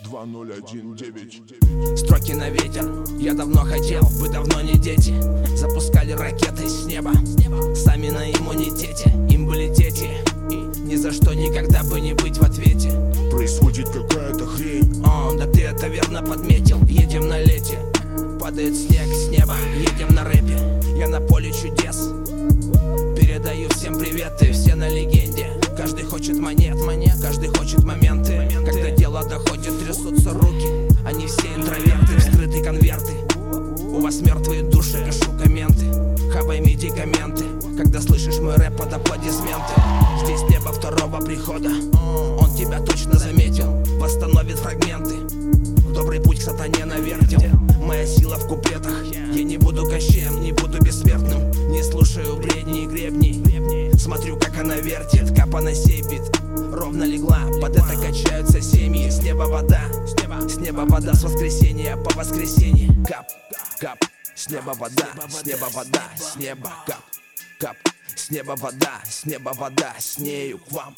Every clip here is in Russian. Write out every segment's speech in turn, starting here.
2019. Строки на ветер, я давно хотел, вы давно не дети. Запускали ракеты с неба, сами на иммунитете. Им бы лететь и ни за что никогда бы не быть в ответе. Происходит какая-то хрень. Да ты это верно подметил. Едем на лете, падает снег с неба. Едем на рэпе, я на поле чудес. Передаю всем приветы, все на легенде. Каждый хочет монет, каждый хочет моменты. Когда дело доходит, трясутся руки. Они все интроверты, вскрыты конверты. У вас мертвые души, пишу комменты. Хавай медикаменты, когда слышишь мой рэп под аплодисменты. Здесь небо второго прихода, он тебя точно заметил. Восстановит фрагменты, в добрый путь к сатане навертел. Моя сила в куплетах, я не буду Кощеем, не буду бессмертным. Не слушаю бредни и гребней, смотрю, как она вертит. Капа на сей бит, ровно легла, под это качаются семьи. С неба вода, с неба вода, с воскресенья по воскресенье. Кап, кап, с неба вода, с неба вода, с неба кап, кап. С неба вода, с неба вода, с нею к вам.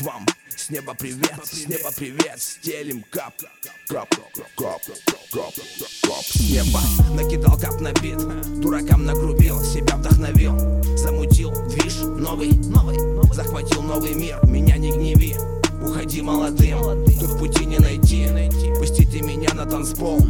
С неба привет, стелим кап, Кап, кап, кап, кап. с неба накидал кап на бит, дуракам нагрубил, себя вдохновил. Замутил движ новый, захватил новый мир, меня не гневи. Уходи молодым, тут пути не найти. Пустите меня на танцпол,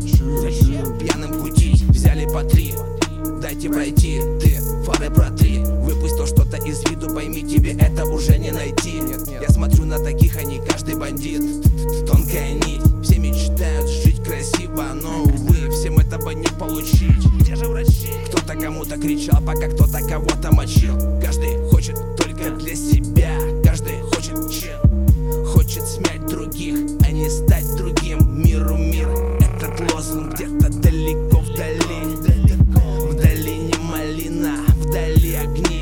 пьяным кутить. Взяли по 3, дайте пройти. Ты фары протри, выпусть то что-то из виду. Пойми, тебе это уже не найти. Я смотрю на таких, они каждый бандит. Тонкая нить, все мечтают жить красиво, но, увы, всем этого не получить. Где же врачи? Кто-то кому-то кричал, пока кто-то кого-то мочил. Каждый хочет только для себя, каждый хочет чин. Хочет смять других, а не стать другим. Миру мир, этот лозунг где-то далеко вдали. Вдали не малина, вдали огни.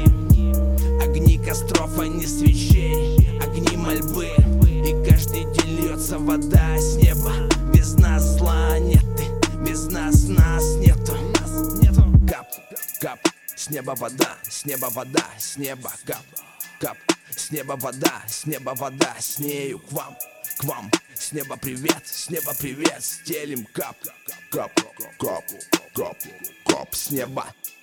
Огни костров, а не свечей. Огни мольбы, и каждый день льется вода с неба. Без нас зла нет, без нас нету. Кап, кап, с неба вода, с неба вода, с неба кап, кап. С неба вода, с нею к вам. С неба привет, стелим кап, Кап, кап, кап, кап. с неба.